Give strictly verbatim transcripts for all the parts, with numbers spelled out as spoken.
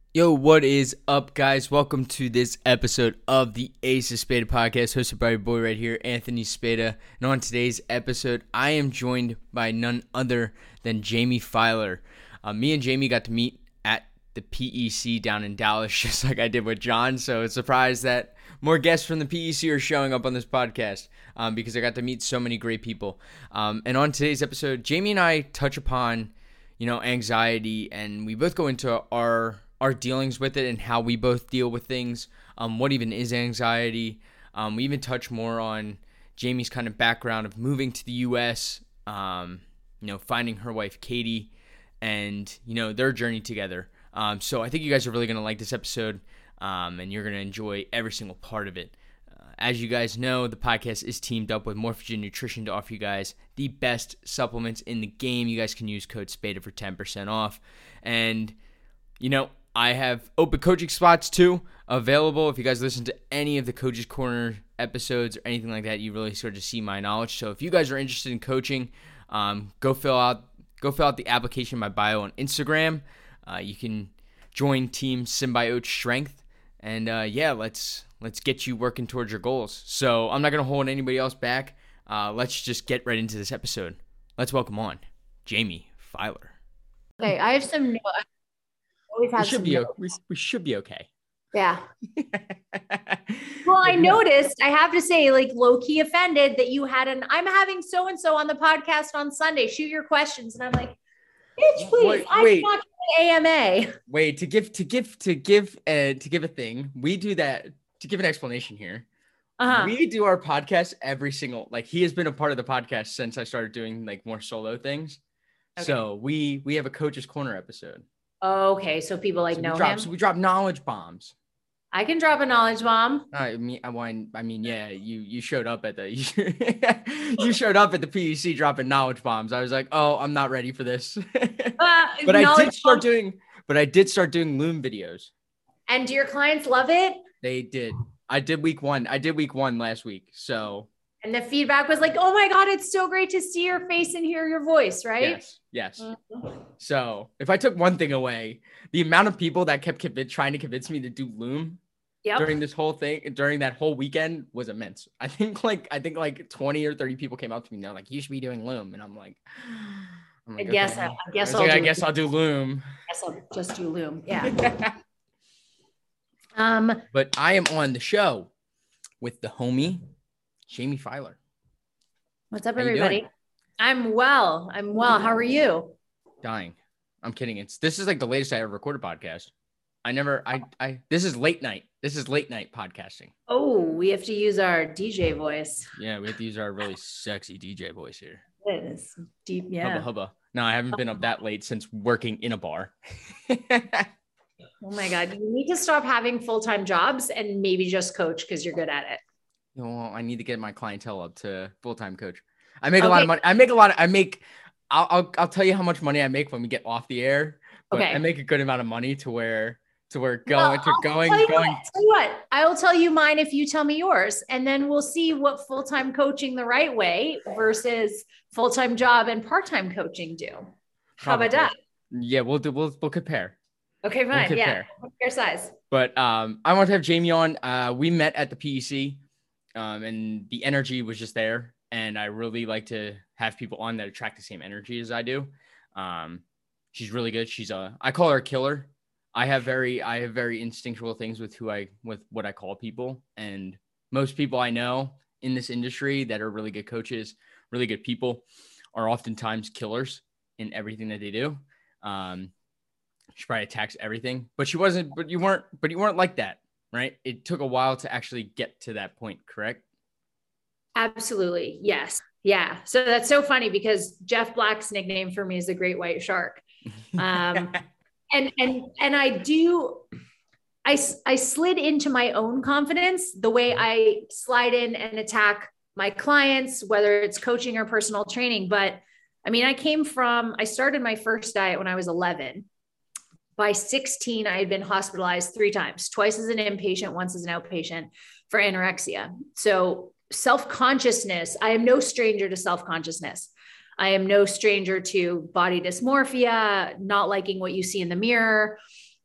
Yo, what is up, guys? Welcome to this episode of the Ace of Spada podcast, hosted by your boy right here, Anthony Spada. And on today's episode, I am joined by none other than Jamie Filer. Uh, me and Jamie got to meet at the P E C down in Dallas, just like I did with John. So it's a surprise that more guests from the P E C are showing up on this podcast um, because I got to meet so many great people. Um, and on today's episode, Jamie and I touch upon, you know, anxiety, and we both go into our our dealings with it and how we both deal with things. Um, what even is anxiety? Um, we even touch more on Jamie's kind of background of moving to the U S, um, you know, finding her wife, Katie, and, you know, their journey together. Um, so I think you guys are really going to like this episode, um, and you're going to enjoy every single part of it. Uh, as you guys know, the podcast is teamed up with Morphogen Nutrition to offer you guys the best supplements in the game. You guys can use code SPADA for ten percent off. And, you know, I have open coaching spots too available. If you guys listen to any of the Coach's Corner episodes or anything like that, you really sort of see my knowledge. So if you guys are interested in coaching, um, go fill out go fill out the application in my bio on Instagram. Uh, you can join Team Symbiote Strength, and uh, yeah, let's let's get you working towards your goals. So I'm not gonna hold anybody else back. Uh, let's just get right into this episode. Let's welcome on Jamie Filer. Okay, I have some. Always We had should some be o- notes. we, we should be okay. Yeah. Well, I noticed, I have to say, like, low key offended that you had an I'm having so and so on the podcast on Sunday. Shoot your questions. And I'm like, bitch, please. Wait, I'm wait. not doing A M A. Wait, to give to give to give uh, to give a thing, we do that to give an explanation here. Uh-huh. We do our podcast every single like he has been a part of the podcast since I started doing like more solo things. Okay. So we we have a Coach's Corner episode. Okay, so people like So know we drop, him. So we drop knowledge bombs. I can drop a knowledge bomb. I mean, I mean, I mean, yeah, you you showed up at the you showed up at the P E C dropping knowledge bombs. I was like, oh, I'm not ready for this. Uh, But I knowledge did start bomb. doing, but I did start doing Loom videos. And do your clients love it? They did. I did week one. I did week one last week. So And the feedback was like, oh my God, it's so great to see your face and hear your voice, right? yes, yes. Mhm. So if I took one thing away, the amount of people that kept conv- trying to convince me to do Loom Yep. during this whole thing, during that whole weekend was immense. I think like, I think like twenty or thirty people came up to me and they're like, you should be doing Loom. And I'm like, I'm I like, guess, okay. I, I guess I, was I'll like, do I guess I'll do Loom. I guess I'll just do Loom. Yeah. Um, But I am on the show with the homie, Jamie Filer. what's up, How you everybody? doing? I'm well. I'm well. How are you? Dying. I'm kidding. It's this is like the latest I ever recorded podcast. I never, I, I, this is late night. This is late night podcasting. Oh, we have to use our D J voice. Yeah, we have to use our really sexy D J voice here. It is deep. Hubba Yeah. hubba. No, I haven't been up that late since working in a bar. Oh my God. You need to stop having full-time jobs and maybe just coach because you're good at it. Well, I need to get my clientele up to full-time coach. I make a lot Okay. of money. I make a lot of, I make, I'll, I'll, I'll tell you how much money I make when we get off the air, but Okay. I make a good amount of money to where, to where Well, going, to I'll going, tell you going. what, tell you what, I will tell you mine if you tell me yours, and then we'll see what full-time coaching the right way versus full-time job and part-time coaching do. How about that? Yeah, we'll do, we'll, we'll compare. Okay, We'll fine. Yeah. compare. Fair size. But um, I want to have Jamie on. Uh, we met at the P E C, um, and the energy was just there. And I really like to have people on that attract the same energy as I do. Um, she's really good. She's a, I call her a killer. I have very, I have very instinctual things with who I, with what I call people. And most people I know in this industry that are really good coaches, really good people, are oftentimes killers in everything that they do. Um, she probably attacks everything, but she wasn't, but you weren't, but you weren't like that, right? It took a while to actually get to that point, correct? Absolutely. Yes. Yeah. So that's so funny because Jeff Black's nickname for me is the Great White Shark. Um, and, and, and I do, I, I slid into my own confidence the way I slide in and attack my clients, whether it's coaching or personal training. But I mean, I came from, I started my first diet when I was eleven. By sixteen, I had been hospitalized three times, twice as an inpatient, once as an outpatient for anorexia. So self-consciousness, I am no stranger to self-consciousness. I am no stranger to body dysmorphia, not liking what you see in the mirror.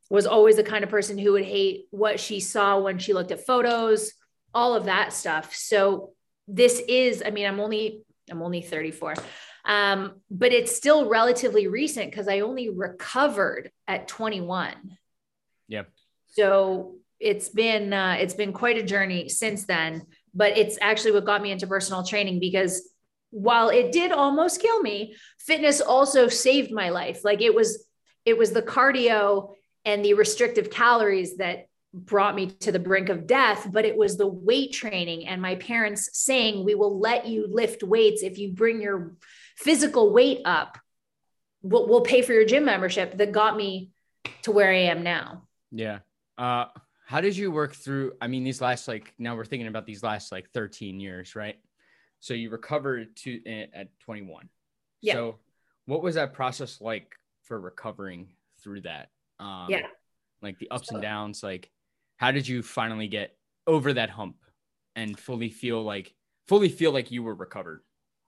was always the kind of person who would hate what she saw when she looked at photos, all of that stuff. So this is, I mean, I'm only, I'm only thirty-four. Um, but it's still relatively recent because I only recovered at twenty-one. Yep. So it's been, uh, it's been quite a journey since then, but it's actually what got me into personal training, because while it did almost kill me, fitness also saved my life. Like it was, it was the cardio and the restrictive calories that brought me to the brink of death, but it was the weight training and my parents saying, we will let you lift weights if you bring your physical weight up. We'll, we'll pay for your gym membership, that got me to where I am now. Yeah. Uh, how did you work through, I mean, these last, like, now we're thinking about these last like thirteen years, right? So you recovered to at twenty-one. Yeah. So what was that process like for recovering through that? Um, yeah. Like the ups So, and downs, like how did you finally get over that hump and fully feel like, fully feel like you were recovered?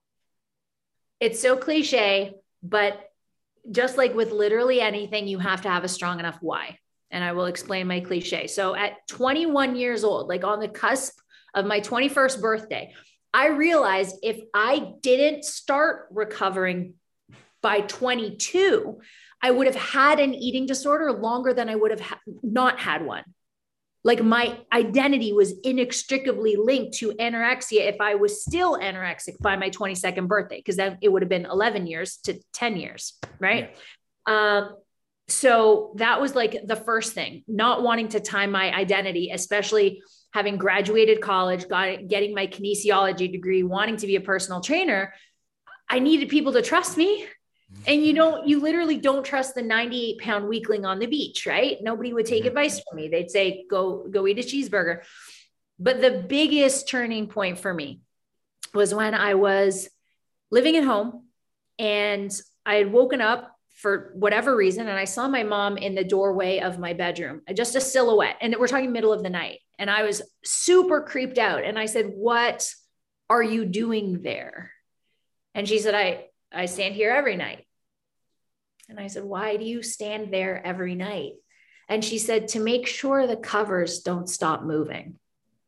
it's so cliche, but just like with literally anything, you have to have a strong enough why. And I will explain my cliche. So at twenty-one years old, like on the cusp of my twenty-first birthday, I realized if I didn't start recovering by twenty-two, I would have had an eating disorder longer than I would have ha- not had one. Like my identity was inextricably linked to anorexia if I was still anorexic by my twenty-second birthday, because then it would have been eleven years to ten years, right? Yeah. Um, so that was like the first thing, not wanting to tie my identity, especially having graduated college, got, getting my kinesiology degree, wanting to be a personal trainer. I needed people to trust me. And you don't, you literally don't trust the ninety-eight pound weakling on the beach, right? Nobody would take mm-hmm. advice from me. They'd say, go, go eat a cheeseburger. But the biggest turning point for me was when I was living at home and I had woken up for whatever reason. And I saw my mom in the doorway of my bedroom, just a silhouette. And we're talking middle of the night. And I was super creeped out. And I said, what are you doing there? And she said, I, I stand here every night. And I said, why do you stand there every night? And she said, to make sure the covers don't stop moving.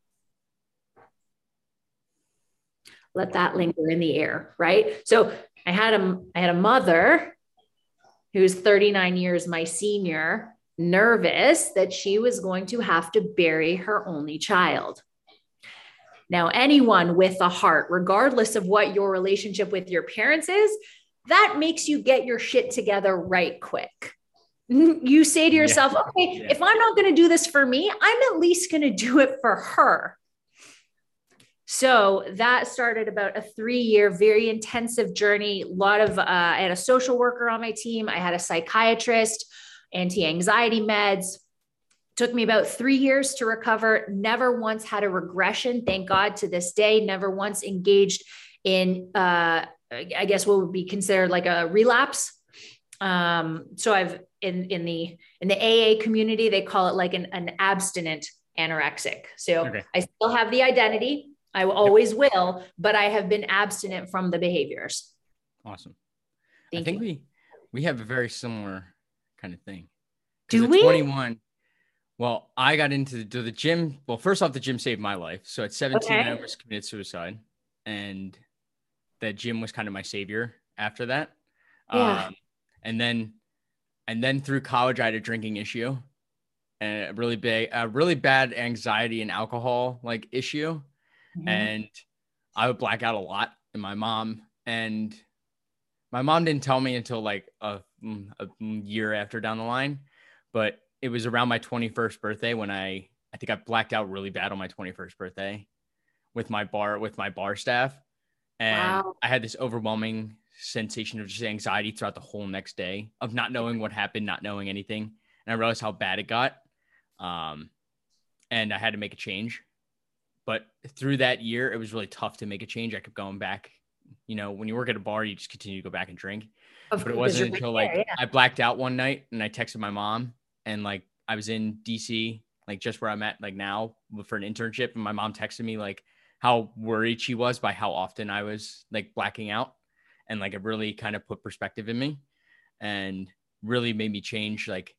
Let that linger in the air, right? So I had a, I had a mother who was thirty-nine years my senior, nervous that she was going to have to bury her only child. Now, anyone with a heart, regardless of what your relationship with your parents is, that makes you get your shit together right quick. You say to yourself, yeah. okay, yeah. if I'm not going to do this for me, I'm at least going to do it for her. So that started about a three year, very intensive journey. A lot of, uh, I had a social worker on my team. I had a psychiatrist, anti-anxiety meds. Took me about three years to recover. Never once had a regression. Thank God to this day, never once engaged in, uh, I guess what would be considered like a relapse. Um, so I've in, in the, in the A A community, they call it like an, an abstinent anorexic. So okay. I still have the identity. I always yep. will, but I have been abstinent from the behaviors. Awesome. Thank I think you. we, we have a very similar kind of thing. Do we? twenty-one, well, I got into the, the gym. Well, first off, the gym saved my life. So at seventeen, okay. I almost committed suicide, and that gym was kind of my savior after that. Yeah. Um, and then, and then through college, I had a drinking issue and a really big, a really bad anxiety and alcohol like issue. Mm-hmm. And I would black out a lot. And my mom and my mom didn't tell me until like a, a year after down the line, but it was around my twenty-first birthday when I, I think I blacked out really bad on my twenty-first birthday with my bar, with my bar staff. And wow. I had this overwhelming sensation of just anxiety throughout the whole next day of not knowing what happened, not knowing anything. And I realized how bad it got. Um, and I had to make a change. But through that year, it was really tough to make a change. I kept going back. You know, when you work at a bar, you just continue to go back and drink. Of but it wasn't until like there, yeah. I blacked out one night and I texted my mom, and like I was in D C, like just where I'm at like now for an internship. And my mom texted me like how worried she was by how often I was like blacking out. And like it really kind of put perspective in me and really made me change like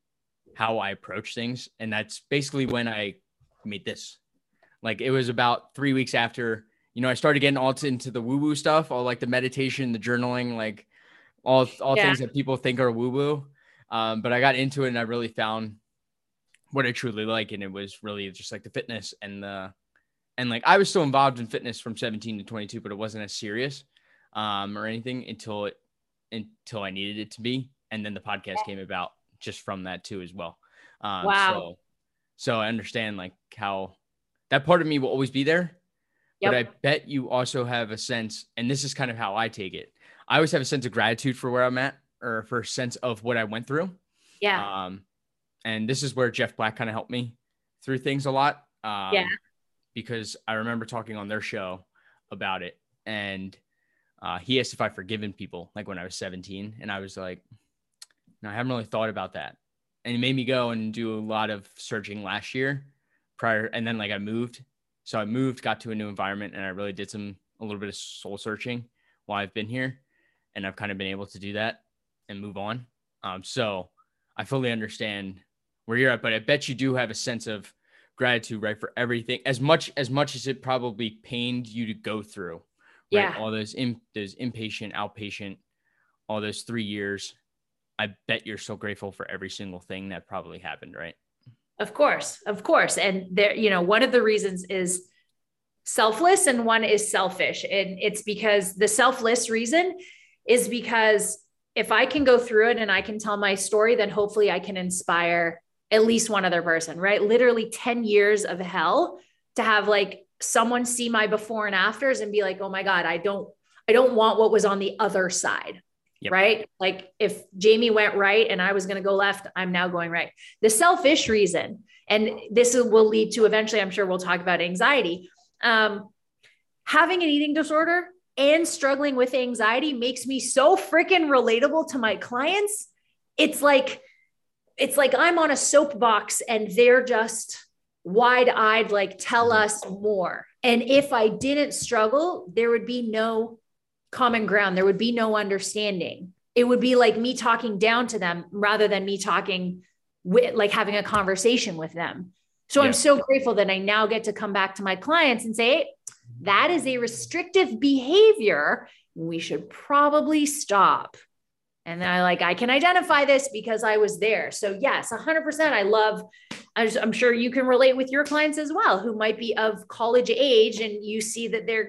how I approach things. And that's basically when I made this. Like, it was about three weeks after, you know, I started getting all into the woo-woo stuff, all like the meditation, the journaling, like all, all Yeah. things that people think are woo-woo. Um, but I got into it and I really found what I truly like. And it was really just like the fitness and the, and like, I was still involved in fitness from seventeen to twenty-two, but it wasn't as serious um, or anything until it, until I needed it to be. And then the podcast came about just from that too, as well. Um, Wow. So, so I understand like how that part of me will always be there, Yep. but I bet you also have a sense, and this is kind of how I take it. I always have a sense of gratitude for where I'm at, or for a sense of what I went through. Yeah. Um, and this is where Jeff Black kind of helped me through things a lot. Um, Yeah. Because I remember talking on their show about it, and uh, he asked if I've forgiven people, like when I was seventeen, and I was like, no, I haven't really thought about that. And it made me go and do a lot of searching last year prior. And then like I moved. So I moved, got to a new environment, and I really did some, a little bit of soul searching while I've been here. And I've kind of been able to do that and move on. Um, so I fully understand where you're at, but I bet you do have a sense of gratitude, right? For everything, as much, as much as it probably pained you to go through, right? Yeah. All those, in, those inpatient, outpatient, all those three years, I bet you're so grateful for every single thing that probably happened, right? Of course, of course. And there, you know, one of the reasons is selfless and one is selfish. And it's because the selfless reason is because if I can go through it and I can tell my story, then hopefully I can inspire at least one other person, right? Literally ten years of hell to have like someone see my before and afters and be like, oh my God, I don't, I don't want what was on the other side. Yep. Right? Like if Jamie went right and I was going to go left, I'm now going right. The selfish reason, and this will lead to eventually, I'm sure we'll talk about anxiety. Um, having an eating disorder and struggling with anxiety makes me so freaking relatable to my clients. It's like, it's like I'm on a soapbox and they're just wide-eyed, like, tell us more. And if I didn't struggle, there would be no common ground. There would be no understanding. It would be like me talking down to them rather than me talking with, like having a conversation with them. So yeah. I'm so grateful that I now get to come back to my clients and say, hey, that is a restrictive behavior. We should probably stop. And then I like, I can identify this because I was there. So yes, a hundred percent. I love, I'm sure you can relate with your clients as well, who might be of college age and you see that they're,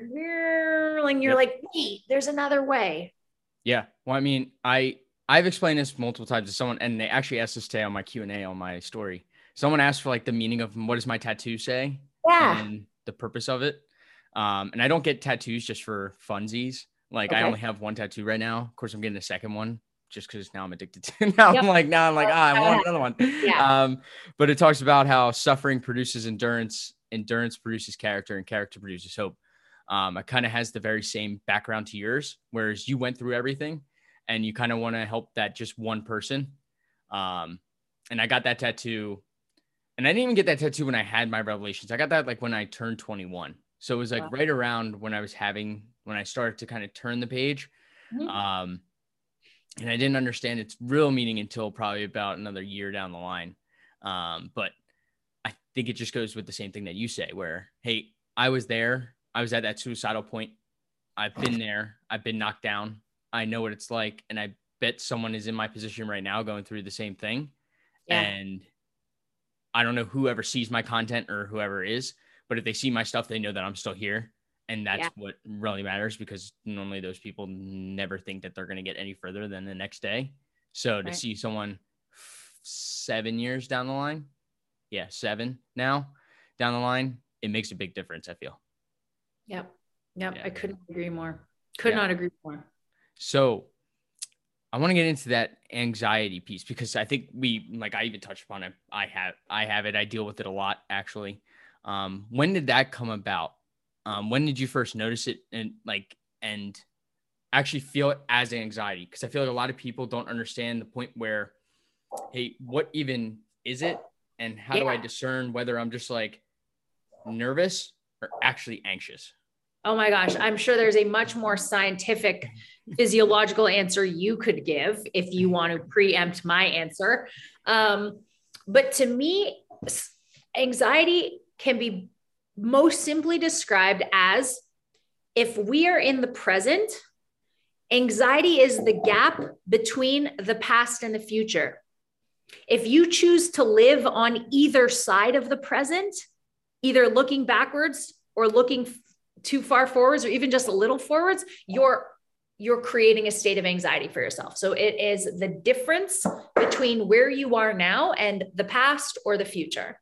and you're yep. like, wait, there's another way. Yeah. Well, I mean, I, I've explained this multiple times to someone, and they actually asked this today on my Q and A on my story. Someone asked for like the meaning of what does my tattoo say? Yeah. And the purpose of it. Um, and I don't get tattoos just for funsies. Like okay. I only have one tattoo right now. Of course, I'm getting a second one just because now I'm addicted to it. Now yep. I'm like, now I'm like, ah, I want another one. Yeah. Um, but it talks about how suffering produces endurance, endurance produces character, and character produces hope. Um, it kind of has the very same background to yours, whereas you went through everything and you kind of want to help that just one person. Um, and I got that tattoo, and I didn't even get that tattoo when I had my revelations. I got that like when I turned twenty-one. So it was like wow. right around when I was having, when I started to kind of turn the page. Mm-hmm. Um, and I didn't understand its real meaning until probably about another year down the line. Um, but I think it just goes with the same thing that you say, where, hey, I was there. I was at that suicidal point. I've been there. I've been knocked down. I know what it's like. And I bet someone is in my position right now going through the same thing. Yeah. And I don't know whoever sees my content or whoever is, but if they see my stuff, they know that I'm still here. And that's yeah. what really matters, because normally those people never think that they're going to get any further than the next day. So to right. see someone seven years down the line, yeah, seven now down the line, it makes a big difference, I feel. Yep. Yep. Yeah. I couldn't agree more. Could yeah. not agree more. So I want to get into that anxiety piece, because I think we, like I even touched upon it. I have, I have it. I deal with it a lot, actually. Um, when did that come about? Um, when did you first notice it and like, and actually feel it as anxiety? Because I feel like a lot of people don't understand the point where, hey, what even is it? And how yeah. do I discern whether I'm just like nervous or actually anxious? Oh my gosh. I'm sure there's a much more scientific physiological answer you could give if you want to preempt my answer. Um, but to me, anxiety can be most simply described as, if we are in the present, anxiety is the gap between the past and the future. If you choose to live on either side of the present, either looking backwards or looking too far forwards, or even just a little forwards, you're you're creating a state of anxiety for yourself. So it is the difference between where you are now and the past or the future.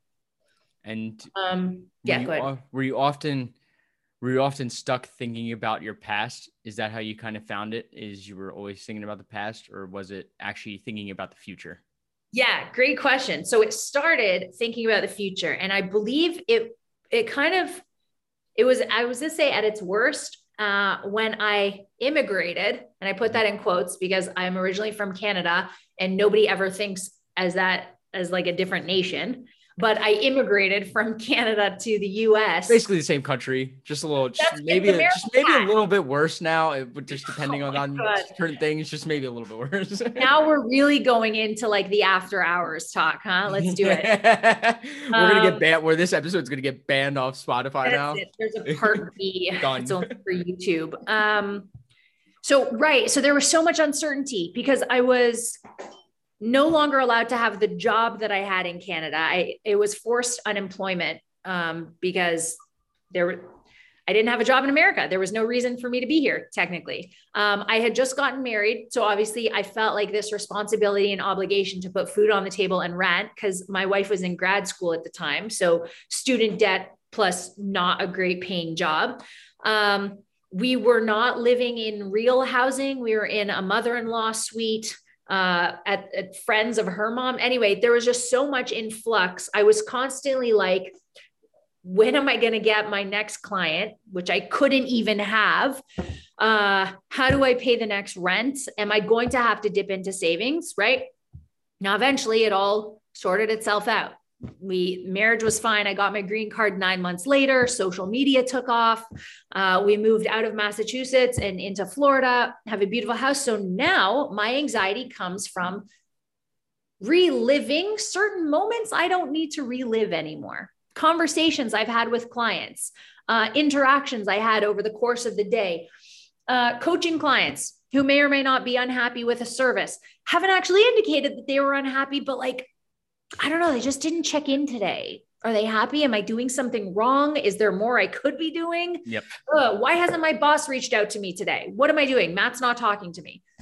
And um, yeah, go ahead. Were you often, were you often stuck thinking about your past? Is that how you kind of found it? Is you were always thinking about the past, or was it actually thinking about the future? Yeah, great question. So it started thinking about the future, and I believe it, it kind of, it was, I was going to say at its worst, uh, when I immigrated, and I put that in quotes because I'm originally from Canada and nobody ever thinks as that, as like a different nation, but I immigrated from Canada to the U S. Basically the same country, just a little, just maybe, a, just maybe a little bit worse now, it, just depending oh on, on certain things, just maybe a little bit worse. Now we're really going into like the after hours talk, huh? Let's do it. We're um, going to get banned, where this episode's going to get banned off Spotify now. It. There's a part B. It's only for YouTube. Um, so, right. So there was so much uncertainty because I was no longer allowed to have the job that I had in Canada. I, it was forced unemployment um, because there were, I didn't have a job in America. There was no reason for me to be here, technically. Um, I had just gotten married. So obviously I felt like this responsibility and obligation to put food on the table and rent, because my wife was in grad school at the time. So student debt plus not a great paying job. Um, we were not living in real housing. We were in a mother-in-law suite. Uh, at, at friends of her mom. Anyway, there was just so much in flux. I was constantly like, when am I going to get my next client, which I couldn't even have? Uh, how do I pay the next rent? Am I going to have to dip into savings? Right now, eventually it all sorted itself out. We marriage was fine. I got my green card nine months later. Social media took off. Uh, we moved out of Massachusetts and into Florida, have a beautiful house. So now my anxiety comes from reliving certain moments I don't need to relive anymore. Conversations I've had with clients, uh, interactions I had over the course of the day, uh, coaching clients who may or may not be unhappy with a service, haven't actually indicated that they were unhappy, but like, I don't know, they just didn't check in today. Are they happy? Am I doing something wrong? Is there more I could be doing? Yep. Uh, why hasn't my boss reached out to me today? What am I doing? Matt's not talking to me.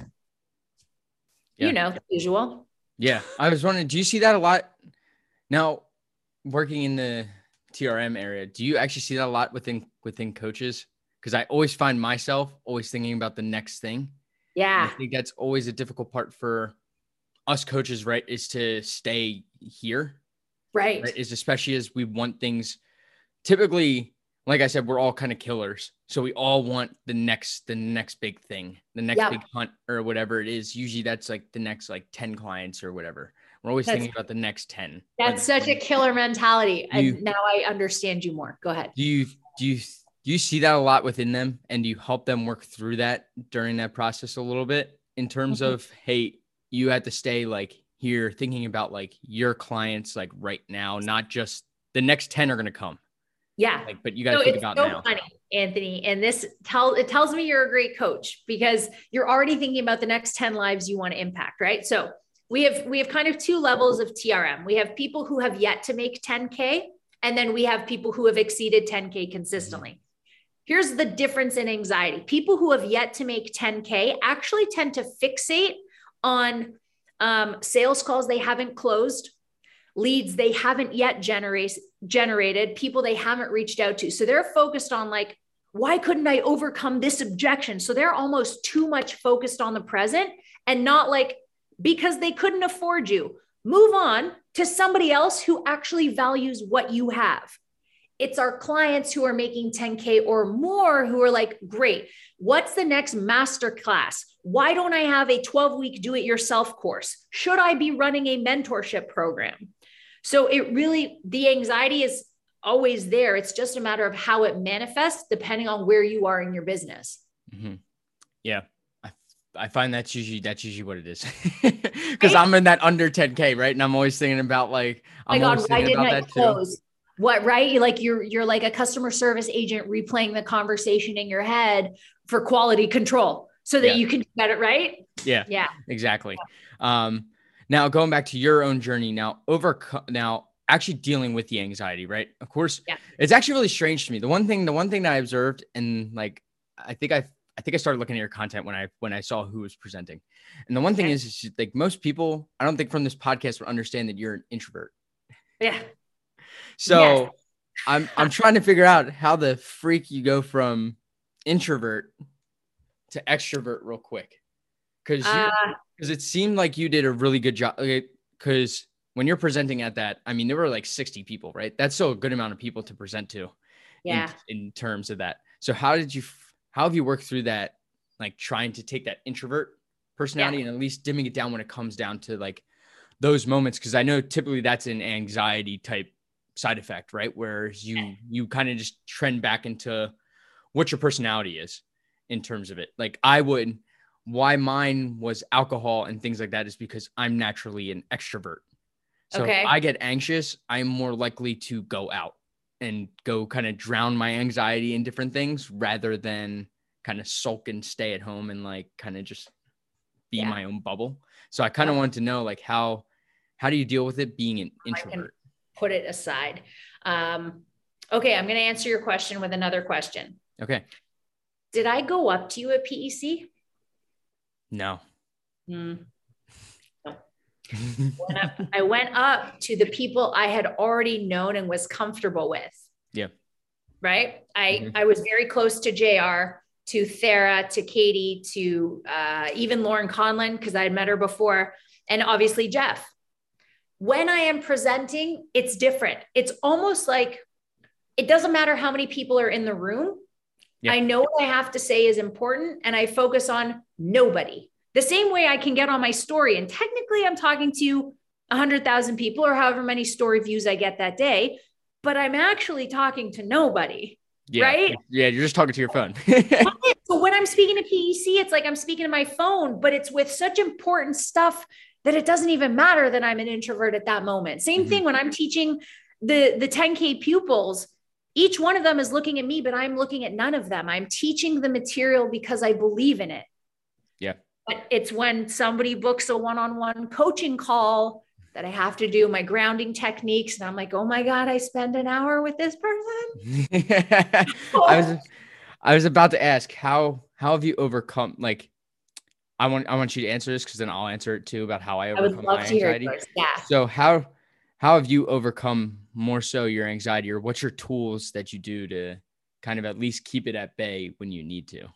Yeah. You know, the usual. Yeah. I was wondering, do you see that a lot now working in the T R M area? Do you actually see that a lot within, within coaches? Because I always find myself always thinking about the next thing. Yeah. And I think that's always a difficult part for us coaches, right, is to stay here, right? right? Is especially as we want things. Typically, like I said, we're all kind of killers, so we all want the next, the next big thing, the next yep. big hunt or whatever it is. Usually, that's like the next like ten clients or whatever. We're always that's, thinking about the next ten. That's like, such a killer mentality, you, and now I understand you more. Go ahead. Do you do you do you see that a lot within them, and do you help them work through that during that process a little bit in terms mm-hmm. of, hey, you had to stay like here thinking about like your clients, like right now, not just the next ten are going to come. Yeah. Like, but you got to so think about so now. Funny, Anthony. And this tell it tells me you're a great coach because you're already thinking about the next ten lives you want to impact. Right. So we have, we have kind of two levels of T R M. We have people who have yet to make ten K, and then we have people who have exceeded ten K consistently. Mm-hmm. Here's the difference in anxiety. People who have yet to make ten K actually tend to fixate on um, sales calls they haven't closed, leads they haven't yet generate, generated, people they haven't reached out to. So they're focused on like, why couldn't I overcome this objection? So they're almost too much focused on the present and not like, because they couldn't afford you. Move on to somebody else who actually values what you have. It's our clients who are making ten K or more who are like, great, what's the next masterclass? Why don't I have a twelve week do-it-yourself course? Should I be running a mentorship program? So it really, the anxiety is always there. It's just a matter of how it manifests depending on where you are in your business. Mm-hmm. Yeah. I I find that's usually that's usually what it is, because I'm in that under ten K, right? And I'm always thinking about like I'm my always God, why thinking didn't about I that close? too. What, right? You like you're you're like a customer service agent replaying the conversation in your head for quality control so that Yeah, you can get it right. yeah, Yeah. exactly. Um, now going back to your own journey, now overcome now actually dealing with the anxiety, right? Of course, Yeah. it's actually really strange to me. The one thing, the one thing that I observed, and like I think I I think I started looking at your content when I when I saw who was presenting, and the one thing Okay. is, is like most people, I don't think from this podcast would understand that you're an introvert. Yeah. So Yes. I'm I'm trying to figure out how the freak you go from introvert to extrovert real quick, because you Uh, because it seemed like you did a really good job. Because when you're presenting at that, I mean, there were like sixty people, right? That's still a good amount of people to present to, in yeah. in terms of that. So how did you how have you worked through that, like trying to take that introvert personality Yeah. and at least dimming it down when it comes down to like those moments? Because I know typically that's an anxiety type side effect, right? Where you you kind of just trend back into what your personality is in terms of it. Like I would, why mine was alcohol and things like that is because I'm naturally an extrovert. So if Okay. I get anxious, I'm more likely to go out and go kind of drown my anxiety in different things rather than kind of sulk and stay at home and like kind of just be Yeah. my own bubble. So I kind of Yep. wanted to know like how how do you deal with it being an I can introvert? put it aside. Um, okay. I'm going to answer your question with another question. Okay. Did I go up to you at P E C? No. Mm, no. When I, I went up to the people I had already known and was comfortable with. Yeah. Right. I, Mm-hmm. I was very close to J R, to Thera, to Katie, to uh, even Lauren Conlon, because I had met her before, and obviously Jeff. When I am presenting, it's different. It's almost like it doesn't matter how many people are in the room. Yeah. I know what I have to say is important, and I focus on nobody. The same way I can get on my story, and technically I'm talking to one hundred thousand people or however many story views I get that day, but I'm actually talking to nobody, Yeah. right? Yeah. You're just talking to your phone. So when I'm speaking to P E C, it's like I'm speaking to my phone, but it's with such important stuff that it doesn't even matter that I'm an introvert at that moment. Same Mm-hmm. thing when I'm teaching the, the ten K pupils. Each one of them is looking at me, but I'm looking at none of them. I'm teaching the material because I believe in it. Yeah. But it's when somebody books a one-on-one coaching call that I have to do my grounding techniques. And I'm like, oh my God, I spend an hour with this person. I was, I was about to ask how, how have you overcome, like, I want, I want you to answer this because then I'll answer it too about how I I would overcome love my to hear it anxiety. first. Yeah. So how, how have you overcome more so your anxiety, or what's your tools that you do to kind of at least keep it at bay when you need to?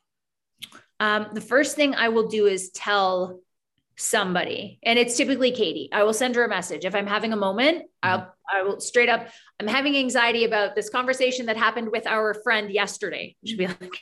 Um, the first thing I will do is tell somebody, and it's typically Katie. I will send her a message. If I'm having a moment, mm-hmm. I'll, I will straight up, I'm having anxiety about this conversation that happened with our friend yesterday. She'll be like,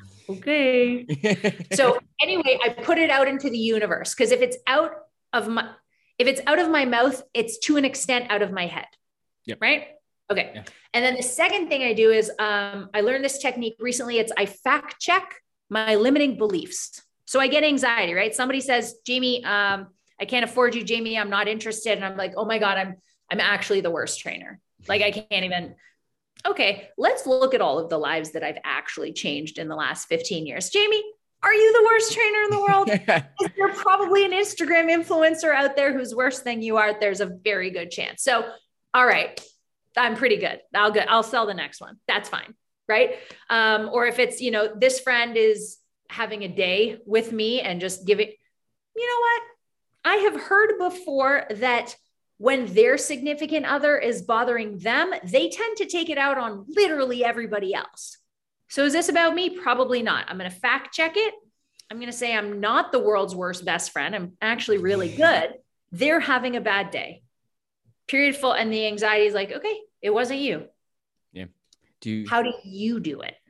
okay. So anyway, I put it out into the universe, because if it's out of my, if it's out of my mouth, it's to an extent out of my head. Yep. Right. Okay. Yeah. And then the second thing I do is, um, I learned this technique recently. It's I fact check my limiting beliefs. So I get anxiety, right? Somebody says, Jamie, um, I can't afford you, Jamie. I'm not interested. And I'm like, oh my God, I'm, I'm actually the worst trainer. Like I can't even, okay, let's look at all of the lives that I've actually changed in the last fifteen years. Jamie, are you the worst trainer in the world? Is there probably an Instagram influencer out there who's worse than you are? There's a very good chance. So, all right, I'm pretty good. I'll go, I'll sell the next one. That's fine. Right. Um, or if it's, you know, this friend is having a day with me and just giving, you know what? I have heard before that when their significant other is bothering them, they tend to take it out on literally everybody else. So is this about me? Probably not. I'm going to fact check it. I'm going to say I'm not the world's worst best friend. I'm actually really good. They're having a bad day. Period. Full. And the anxiety is like, okay, it wasn't you. Yeah. Do you, how do you do it?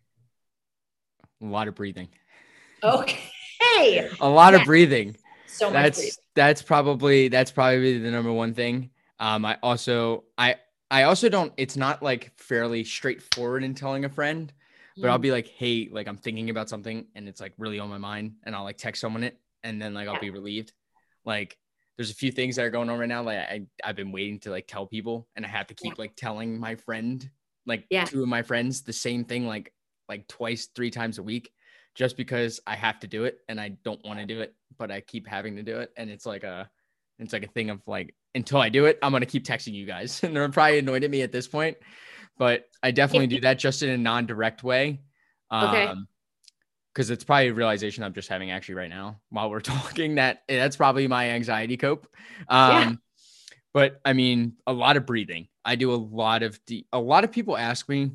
A lot of breathing. Okay. A lot yeah. of breathing. So much that's breathing. that's probably that's probably the number one thing. Um, I also I I also don't. It's not like fairly straightforward in telling a friend. but I'll Mm. be like, hey, like I'm thinking about something and it's like really on my mind, and I'll like text someone it, and then like I'll Yeah. be relieved. Like there's a few things that are going on right now. Like I, I've been waiting to like tell people, and I have to keep Yeah. like telling my friend, like Yeah. two of my friends, the same thing, like like twice, three times a week, just because I have to do it and I don't want to do it, but I keep having to do it. And it's like a, it's like a thing of like, until I do it, I'm going to keep texting you guys. And they're probably annoyed at me at this point, but I definitely do that just in a non-direct way. Okay. Um, because it's probably a realization I'm just having actually right now while we're talking, that that's probably my anxiety cope. Yeah. Um, but I mean, a lot of breathing. I do a lot of deep, a lot of people ask me,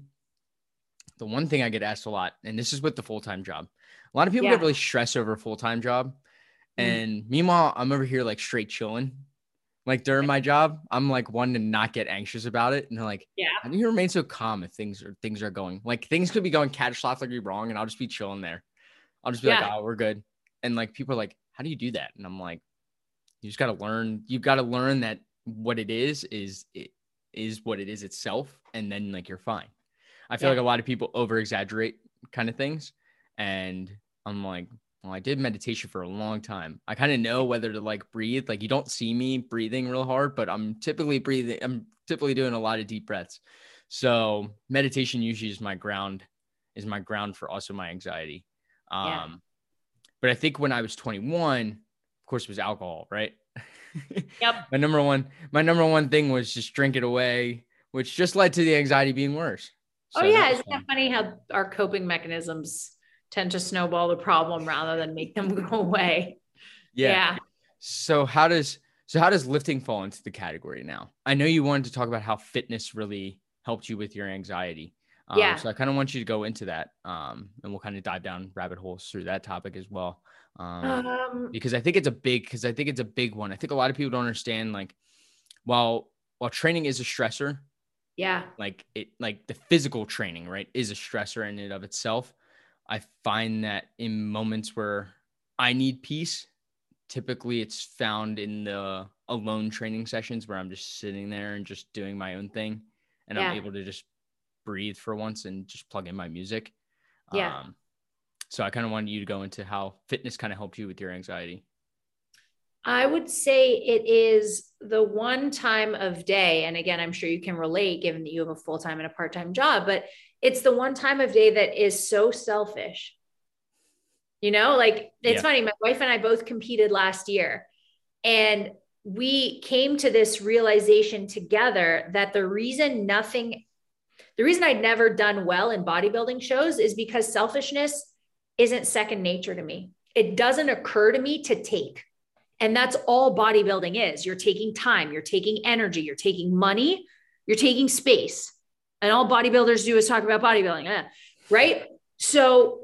the one thing I get asked a lot, and this is with the full-time job. A lot of people get Yeah. really stressed over a full-time job. Mm. And meanwhile, I'm over here like straight chilling. Like during my job, I'm like one to not get anxious about it. And they're like, Yeah. how do you remain so calm if things are things are going like things could be going catastrophically wrong, and I'll just be chilling there. I'll just be like, Yeah. oh, we're good. And like people are like, how do you do that? And I'm like, you just gotta learn, you've got to learn that what it is is it is what it is itself. And then like you're fine. I feel Yeah. like a lot of people over exaggerate kind of things. And I'm like, well, I did meditation for a long time. I kind of know whether to like breathe. Like you don't see me breathing real hard, but I'm typically breathing. I'm typically doing a lot of deep breaths. So meditation usually is my ground, is my ground for also my anxiety. Yeah. Um, but I think when I was twenty-one, of course, it was alcohol, right? Yep. my number one, my number one thing was just drink it away, which just led to the anxiety being worse. Oh So that yeah. was Isn't that fun. funny how our coping mechanisms tend to snowball the problem rather than make them go away? Yeah. Yeah. So how does so how does lifting fall into the category now? I know you wanted to talk about how fitness really helped you with your anxiety. Um, Yeah. so I kind of want you to go into that, um, and we'll kind of dive down rabbit holes through that topic as well. Um, Um, because I think it's a big because I think it's a big one. I think a lot of people don't understand, like while while training is a stressor, yeah. like it like the physical training, right, is a stressor in and of itself. I find that in moments where I need peace, typically it's found in the alone training sessions where I'm just sitting there and just doing my own thing, and I'm Yeah. able to just breathe for once and just plug in my music. Yeah. Um, so I kind of wanted you to go into how fitness kind of helped you with your anxiety. I would say it is the one time of day. And again, I'm sure you can relate given that you have a full time and a part time job, but it's the one time of day that is so selfish. You know, like it's Yeah. funny. My wife and I both competed last year, and we came to this realization together that the reason nothing, the reason I'd never done well in bodybuilding shows is because selfishness isn't second nature to me. It doesn't occur to me to take. And that's all bodybuilding is. You're taking time, you're taking energy, you're taking money, you're taking space. And all bodybuilders do is talk about bodybuilding, eh, right? So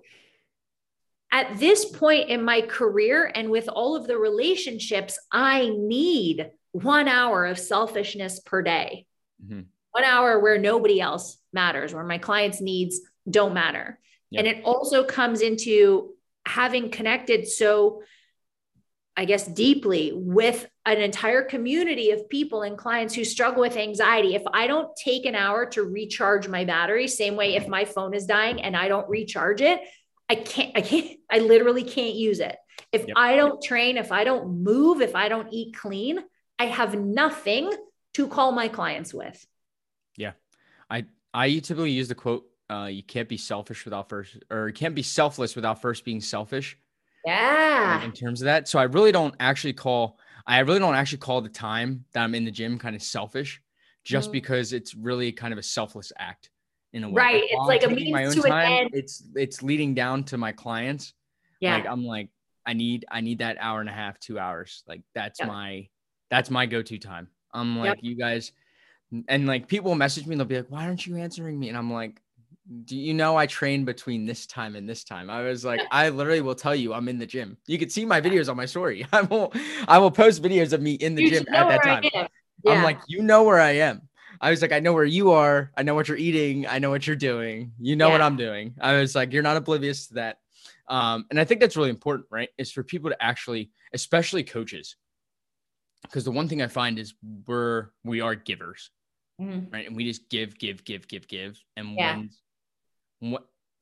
at this point in my career and with all of the relationships, I need one hour of selfishness per day. Mm-hmm. One hour where nobody else matters, where my clients' needs don't matter. Yep. And it also comes into having connected so, I guess, deeply with an entire community of people and clients who struggle with anxiety. If I don't take an hour to recharge my battery, same way if my phone is dying and I don't recharge it, I can't, I can't, I literally can't use it. If yep. I don't train, if I don't move, if I don't eat clean, I have nothing to call my clients with. Yeah. I, I typically use the quote, uh, you can't be selfish without first, or you can't be selfless without first being selfish. Yeah. Like in terms of that. So I really don't actually call, I really don't actually call the time that I'm in the gym kind of selfish, just mm. because it's really kind of a selfless act in a way. Right. Like, it's like I'm a taking means my own to time, an end. It's, it's leading down to my clients. Yeah. Like, I'm like, I need, I need that hour and a half, two hours. Like that's yep. my, that's my go-to time. I'm like, yep. you guys, and like people message me and they'll be like, why aren't you answering me? And I'm like, do you know I train between this time and this time? I was like, I literally will tell you I'm in the gym. You can see my videos on my story. I will, I will post videos of me in the you gym at that time. Yeah. I'm like, you know where I am. I was like, I know where you are. I know what you're eating. I know what you're doing. You know yeah. what I'm doing. I was like, you're not oblivious to that. Um, and I think that's really important, right? Is for people to actually, especially coaches, because the one thing I find is we're, we are givers, mm-hmm. right? And we just give, give, give, give, give. And yeah. when, what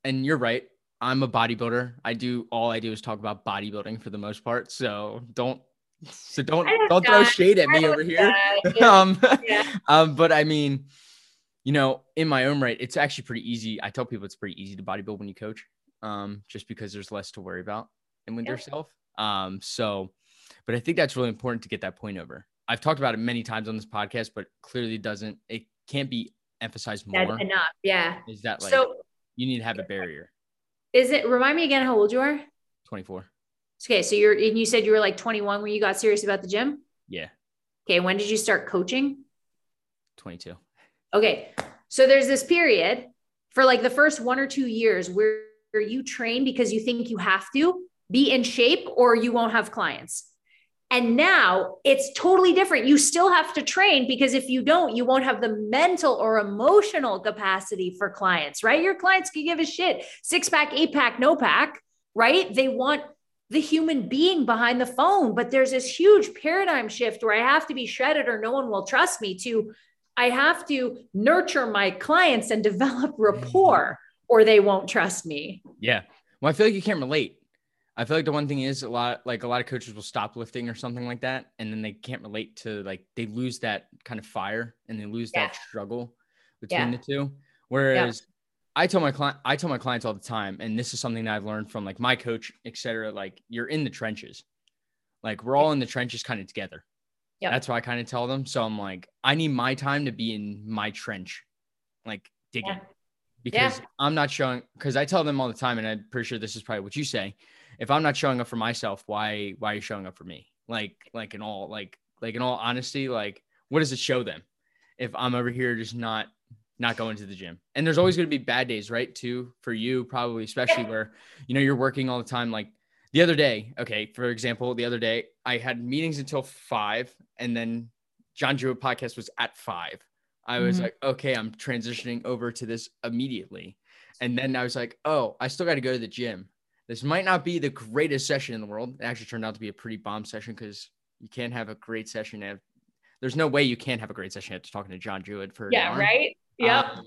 and you're right. I'm a bodybuilder. I do all I do is talk about bodybuilding for the most part. So don't, so don't, I don't throw shade at me over here. um, yeah. um, but I mean, you know, in my own right, it's actually pretty easy. I tell people it's pretty easy to bodybuild when you coach, um, just because there's less to worry about and with Yeah. yourself. Um, so, but I think that's really important to get that point over. I've talked about it many times on this podcast, but clearly doesn't, it can't be emphasized more. That's enough. Yeah. Is that like, so you need to have a barrier. is it, remind me again how old you are? twenty-four. Okay. So you're, and you said you were like twenty-one when you got serious about the gym. Yeah. Okay. When did you start coaching? twenty-two. Okay. So there's this period for like the first one or two years where you train because you think you have to be in shape or you won't have clients. And now it's totally different. You still have to train because if you don't, you won't have the mental or emotional capacity for clients, right? Your clients can give a shit. Six pack, eight pack, no pack, right? They want the human being behind the phone. But there's this huge paradigm shift where I have to be shredded or no one will trust me to, I have to nurture my clients and develop rapport or they won't trust me. Yeah. Well, I feel like you can't relate. I feel like the one thing is a lot, like a lot of coaches will stop lifting or something like that. And then they can't relate to, like, they lose that kind of fire and they lose Yeah. that struggle between Yeah. the two. Whereas yeah. I tell my client, I tell my clients all the time, and this is something that I've learned from like my coach, et cetera. Like, you're in the trenches. Like, we're all in the trenches kind of together. Yeah. That's what I kind of tell them. So I'm like, I need my time to be in my trench, like digging. Yeah. Because yeah. I'm not showing, because I tell them all the time, and I'm pretty sure this is probably what you say. If I'm not showing up for myself, why, why are you showing up for me? Like, like in all, like, like in all honesty, like, what does it show them if I'm over here just not, not going to the gym? And there's always going to be bad days, right? Too, for you, probably, especially where, you know, you're working all the time. Like the other day, okay, for example, the other day I had meetings until five, and then John Jewett podcast was at five. I was mm-hmm. like, okay, I'm transitioning over to this immediately. And then I was like, oh, I still got to go to the gym. This might not be the greatest session in the world. It actually turned out to be a pretty bomb session because you can't have a great session. Have, there's no way you can't have a great session after talking to John Jewett for yeah, right. Yeah. Um,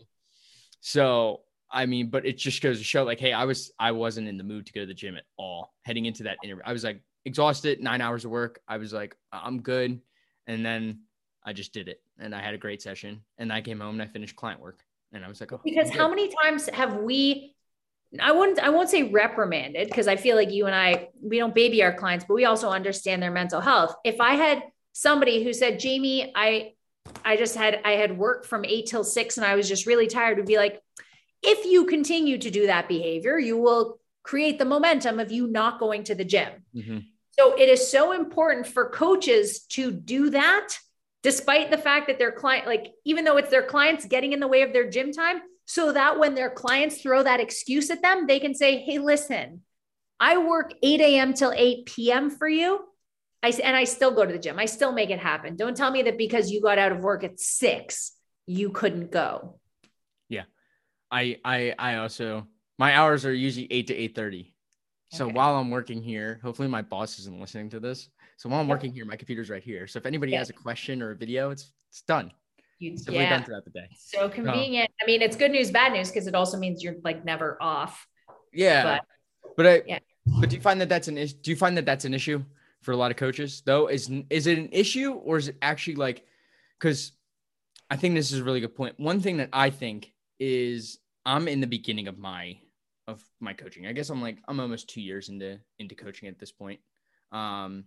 so, I mean, but it just goes to show like, hey, I was, I wasn't in the mood to go to the gym at all heading into that interview. I was like exhausted, nine hours of work. I was like, I'm good. And then I just did it and I had a great session and I came home and I finished client work and I was like, oh, because how many times have we, I wouldn't, I won't say reprimanded because I feel like you and I, we don't baby our clients, but we also understand their mental health. If I had somebody who said, Jamie, I, I just had, I had work from eight till six and I was just really tired, would be like, if you continue to do that behavior, you will create the momentum of you not going to the gym. Mm-hmm. So it is so important for coaches to do that, despite the fact that their client, like, even though it's their clients getting in the way of their gym time, so that when their clients throw that excuse at them, they can say, hey, listen, I work eight a.m. till eight p.m. for you. I, and I still go to the gym. I still make it happen. Don't tell me that because you got out of work at six, you couldn't go. Yeah. I, I, I also, my hours are usually eight to eight thirty. So okay. While I'm working here, hopefully my boss isn't listening to this. So while I'm yep. working here, my computer's right here. So if anybody yep. has a question or a video, it's, it's done. You, it's yeah. done throughout the day. So convenient. Um, I mean, it's good news, bad news, because it also means you're like never off. Yeah. But, but I, yeah. but do you find that that's an issue? Do you find that that's an issue for a lot of coaches though? Is, is it an issue or is it actually like, cause I think this is a really good point. One thing that I think is I'm in the beginning of my, of my coaching. I guess I'm like, I'm almost two years into, into coaching at this point. Um,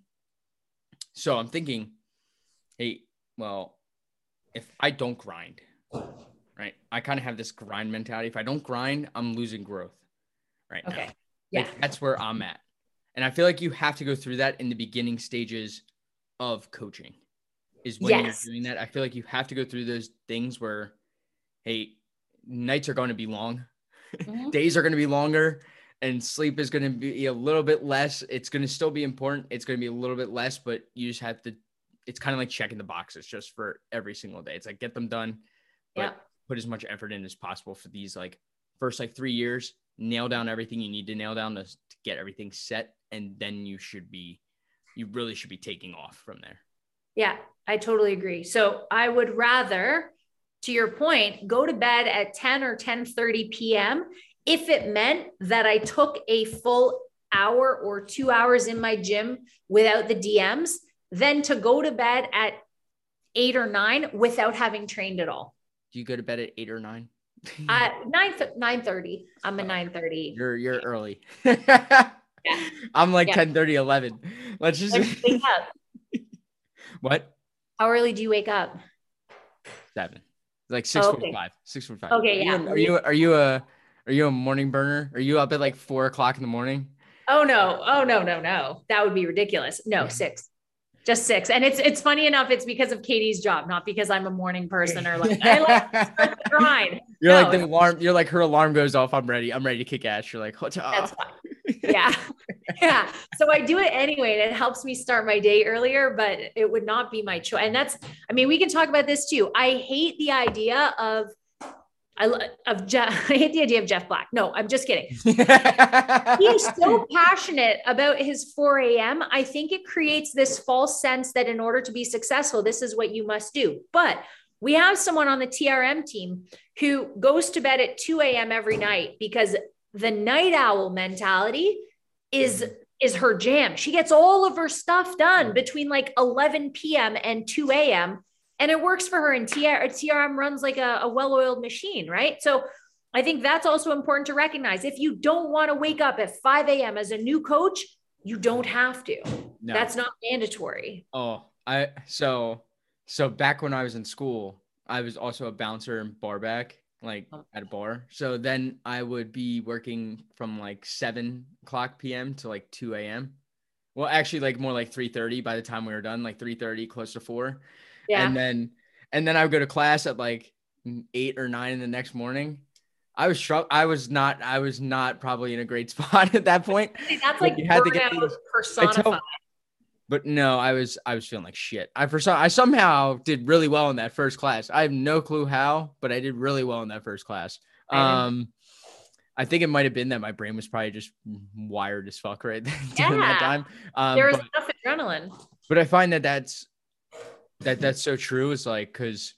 so I'm thinking, hey, well, if I don't grind, right, I kind of have this grind mentality. If I don't grind, I'm losing growth right okay. now. Yeah. Like, that's where I'm at. And I feel like you have to go through that in the beginning stages of coaching is when yes. you're doing that. I feel like you have to go through those things where, hey, nights are going to be long, mm-hmm. days are going to be longer, and sleep is going to be a little bit less. It's going to still be important. It's going to be a little bit less, but you just have to, it's kind of like checking the boxes just for every single day. It's like, get them done, but yeah. put as much effort in as possible for these, like first, like three years, nail down everything you need to nail down to, to get everything set. And then you should be, you really should be taking off from there. Yeah, I totally agree. So I would rather, to your point, go to bed at ten or ten thirty p.m. If it meant that I took a full hour or two hours in my gym without the D Ms, then to go to bed at eight or nine without having trained at all. Do you go to bed at eight or nine? Uh, nine, nine thirty. I'm a nine thirty. You're, you're early. Yeah. I'm like yeah. ten thirty, eleven. Let's just wake up. What? How early do you wake up? Seven. Like six oh, forty-five. Okay. six forty-five. Okay, yeah. Are you, are you a, are you a morning burner? Are you up at like four o'clock in the morning? Oh no. Oh no, no, no. That would be ridiculous. No, six. Just six. And it's it's funny enough, it's because of Katie's job, not because I'm a morning person or like I like to start the grind. You're no, like the alarm, you're like her alarm goes off. I'm ready. I'm ready to kick ass. You're like, oh. That's fine. Yeah. Yeah. So I do it anyway. And it helps me start my day earlier, but it would not be my choice. And that's, I mean, we can talk about this too. I hate the idea of I of Jeff, I hate the idea of Jeff Black. No, I'm just kidding. He's so passionate about his four a.m. I think it creates this false sense that in order to be successful, this is what you must do. But we have someone on the T R M team who goes to bed at two a.m. every night because the night owl mentality is, is her jam. She gets all of her stuff done between like eleven p.m. and two a.m. And it works for her, and T R M runs like a, a well-oiled machine, right? So I think that's also important to recognize. If you don't want to wake up at five a.m. as a new coach, you don't have to. No. That's not mandatory. Oh, I so so back when I was in school, I was also a bouncer and bar back, like at a bar. So then I would be working from like seven o'clock p.m. to like two a.m. Well, actually, like more like three thirty by the time we were done, like three thirty, close to four. Yeah. And then, and then I would go to class at like eight or nine in the next morning. I was struck. I was not, I was not probably in a great spot at that point. That's like you had to get these, personified. Tell, but no, I was, I was feeling like shit. I for some, I somehow did really well in that first class. I have no clue how, but I did really well in that first class. Um, I think it might have been that my brain was probably just wired as fuck right during yeah. that time. Um, there was but, enough adrenaline. But I find that that's, That that's so true. Is like, cause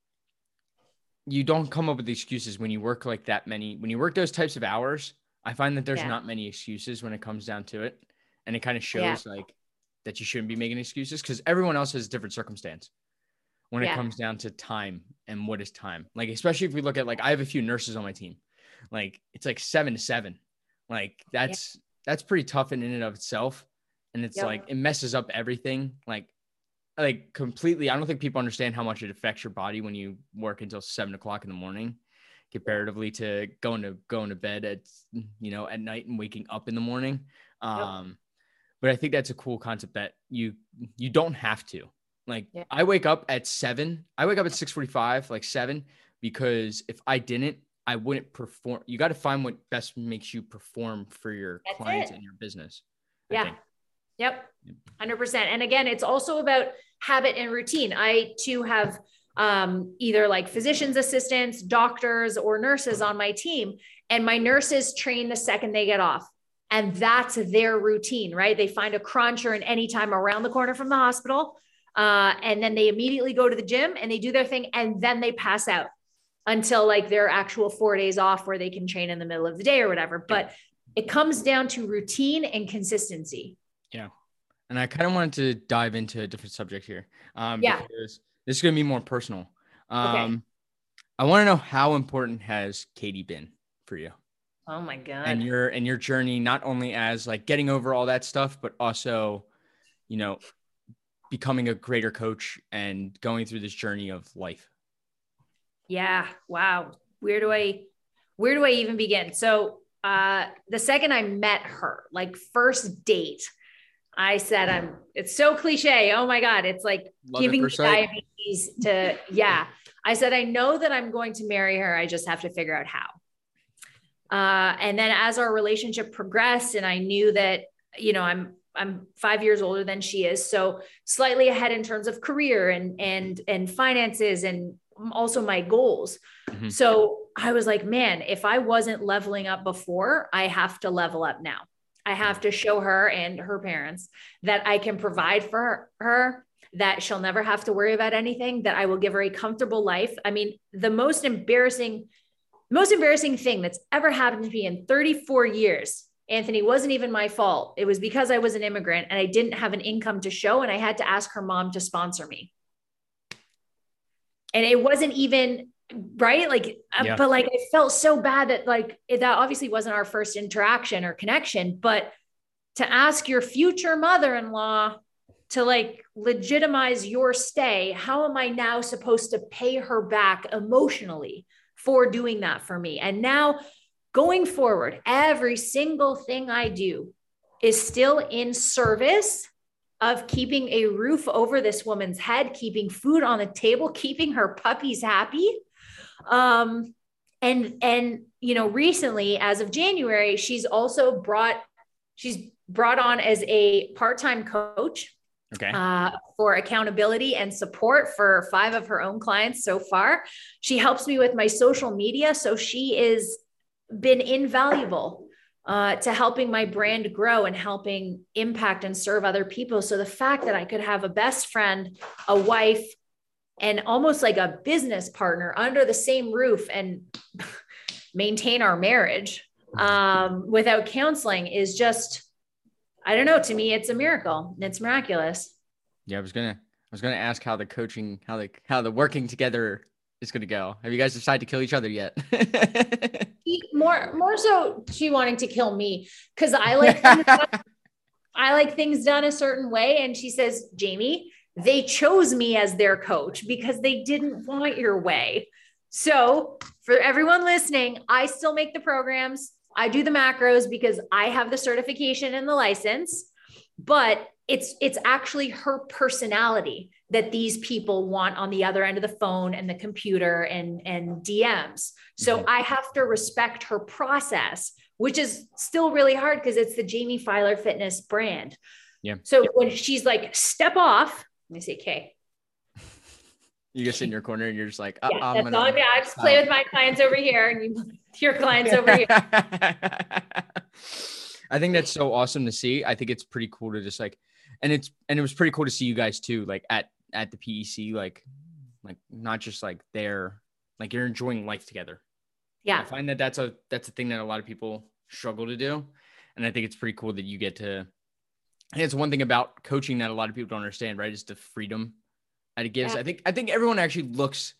you don't come up with excuses when you work like that many, when you work those types of hours. I find that there's yeah. not many excuses when it comes down to it. And it kind of shows yeah. like that you shouldn't be making excuses because everyone else has a different circumstance when yeah. it comes down to time and what is time. Like, especially if we look at, like, I have a few nurses on my team, like it's like seven to seven. Like that's, yeah. that's pretty tough in and of itself. And it's yep. like, it messes up everything. Like, like completely. I don't think people understand how much it affects your body when you work until seven o'clock in the morning comparatively to going to going to bed at, you know, at night and waking up in the morning. Um, yep. But I think that's a cool concept that you, you don't have to. Like yeah. I wake up at seven, I wake up at six forty-five, like seven, because if I didn't, I wouldn't perform. You got to find what best makes you perform for your that's clients it. And your business. I yeah. think. Yep. one hundred percent. And again, it's also about habit and routine. I too have um, either like physician's assistants, doctors, or nurses on my team. And my nurses train the second they get off. And that's their routine, right? They find a crunch or an anytime around the corner from the hospital. Uh, and then they immediately go to the gym and they do their thing. And then they pass out until like their actual four days off where they can train in the middle of the day or whatever. But it comes down to routine and consistency. Yeah. And I kind of wanted to dive into a different subject here. Um, yeah. Because this is going to be more personal. Um, okay. I want to know how important has Katie been for you? Oh my God. And your, and your journey, not only as like getting over all that stuff, but also, you know, becoming a greater coach and going through this journey of life. Yeah. Wow. Where do I, where do I even begin? So, uh, the second I met her, like first date, I said, I'm, it's so cliche. Oh my God. It's like Love giving me sight. diabetes to, yeah. I said, I know that I'm going to marry her. I just have to figure out how. Uh, and then as our relationship progressed and I knew that, you know, I'm, I'm five years older than she is. So slightly ahead in terms of career and, and, and finances and also my goals. Mm-hmm. So I was like, man, if I wasn't leveling up before, I have to level up now. I have to show her and her parents that I can provide for her, that she'll never have to worry about anything, that I will give her a comfortable life. I mean, the most embarrassing the most embarrassing thing that's ever happened to me in thirty-four years, Anthony, wasn't even my fault. It was because I was an immigrant and I didn't have an income to show, and I had to ask her mom to sponsor me. And it wasn't even right. Like, yeah. But like, I felt so bad that like, that obviously wasn't our first interaction or connection, but to ask your future mother-in-law to like legitimize your stay, how am I now supposed to pay her back emotionally for doing that for me? And now going forward, every single thing I do is still in service of keeping a roof over this woman's head, keeping food on the table, keeping her puppies happy. Um, and, and, you know, recently, as of January, she's also brought, she's brought on as a part-time coach. Okay. Uh, for accountability and support for five of her own clients so far. She helps me with my social media. So she is been invaluable uh, to helping my brand grow and helping impact and serve other people. So the fact that I could have a best friend, a wife, and almost like a business partner under the same roof and maintain our marriage um, without counseling is just, I don't know. To me, it's a miracle. It's miraculous. Yeah, I was gonna, I was gonna ask how the coaching, how the, how the working together is gonna go. Have you guys decided to kill each other yet? more, more so, she wanting to kill me because I like, things done, I like things done a certain way, and she says, Jamie, they chose me as their coach because they didn't want your way. So for everyone listening, I still make the programs. I do the macros because I have the certification and the license, but it's, it's actually her personality that these people want on the other end of the phone and the computer and, and D Ms. So mm-hmm. I have to respect her process, which is still really hard because it's the Jamie Filer Fitness brand. Yeah. So when she's like, step off, let me say, okay. You just sit in your corner and you're just like, uh, yeah, I'm that's gonna, all I, mean. I just play with my clients over here and you, your clients over here. I think that's so awesome to see. I think it's pretty cool to just like, and it's, and it was pretty cool to see you guys too, like at, at the P E C, like, like not just like there, like you're enjoying life together. Yeah. I find that that's a, that's a thing that a lot of people struggle to do. And I think it's pretty cool that you get to, and it's one thing about coaching that a lot of people don't understand, right? Is the freedom that it gives. Yeah. I think, I think everyone actually looks,